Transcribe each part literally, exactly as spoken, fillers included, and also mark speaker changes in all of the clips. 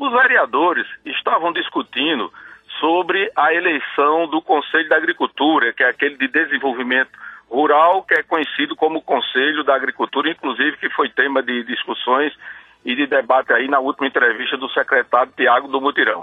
Speaker 1: os vereadores estavam discutindo sobre a eleição do Conselho da Agricultura, que é aquele de desenvolvimento rural, que é conhecido como Conselho da Agricultura, inclusive que foi tema de discussões e de debate aí na última entrevista do secretário Tiago do Mutirão.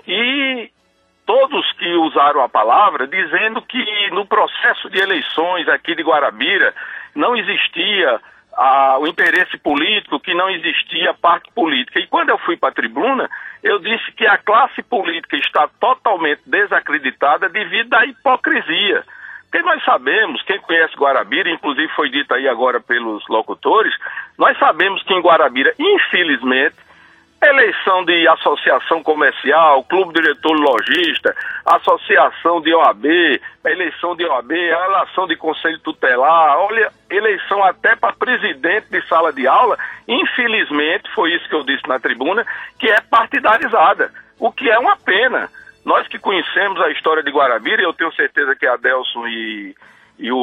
Speaker 1: E todos que usaram a palavra dizendo que no processo de eleições aqui de Guarabira não existia ah, o interesse político, que não existia parte política. E quando eu fui para a tribuna, eu disse que a classe política está totalmente desacreditada devido à hipocrisia. Porque nós sabemos, quem conhece Guarabira, inclusive foi dito aí agora pelos locutores, nós sabemos que em Guarabira, infelizmente, eleição de associação comercial, clube diretor lojista, associação de O A B, eleição de O A B, a relação de conselho tutelar, olha, eleição até para presidente de sala de aula, infelizmente, foi isso que eu disse na tribuna, que é partidarizada, o que é uma pena. Nós que conhecemos a história de Guarabira, eu tenho certeza que a Adelson e, e o,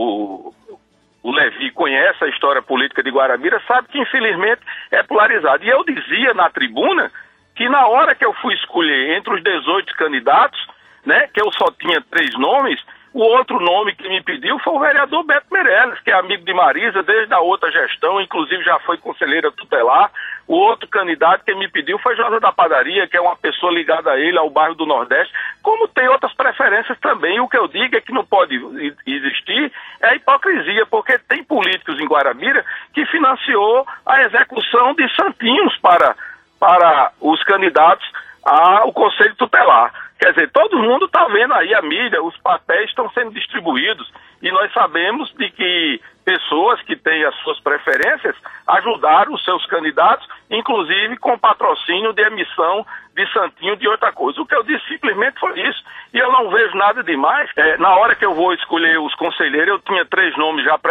Speaker 1: o, o Levi conhecem a história política de Guarabira, sabe que infelizmente é polarizado. E eu dizia na tribuna que na hora que eu fui escolher entre os dezoito candidatos, né, que eu só tinha três nomes, o outro nome que me pediu foi o vereador Beto Meirelles, que é amigo de Marisa desde a outra gestão, inclusive já foi conselheira tutelar. O outro candidato que me pediu foi José da Padaria, que é uma pessoa ligada a ele, ao bairro do Nordeste, como tem outras preferências também. O que eu digo é que não pode existir é a hipocrisia, porque tem políticos em Guarabira que financiou a execução de santinhos para, para os candidatos ao Conselho Tutelar. Quer dizer, todo mundo está vendo aí a mídia, os papéis estão sendo distribuídos e nós sabemos de que pessoas que têm as suas preferências ajudaram os seus candidatos, inclusive com patrocínio de emissão de santinho de outra coisa. O que eu disse simplesmente foi isso. E eu não vejo nada demais. É, na hora que eu vou escolher os conselheiros, eu tinha três nomes já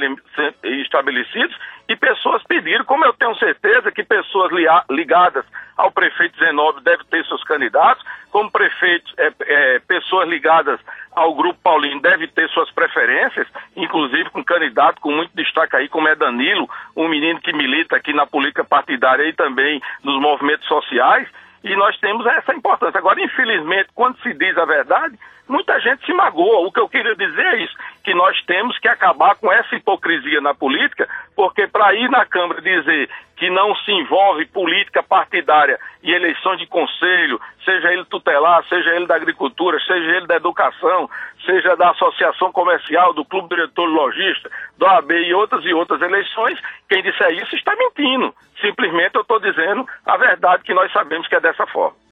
Speaker 1: pré-estabelecidos e pessoas pediram, como eu tenho certeza que pessoas ligadas ao prefeito Zenóbio devem ter seus candidatos, como prefeitos, é, é, pessoas ligadas ao Grupo Paulino devem ter suas preferências, inclusive com candidato com muito destaque aí, como é Danilo, um menino que milita aqui na política partidária e também nos movimentos sociais, e nós temos essa importância. Agora, infelizmente, quando se diz a verdade, muita gente se magoa. O que eu queria dizer é isso, que nós temos que acabar com essa hipocrisia na política, porque para ir na Câmara dizer que não se envolve política partidária e eleições de conselho, seja ele tutelar, seja ele da agricultura, seja ele da educação, seja da associação comercial, do clube diretor lojista, do A B e outras e outras eleições, quem disser isso está mentindo. Simplesmente eu estou dizendo a verdade, que nós sabemos que é dessa forma.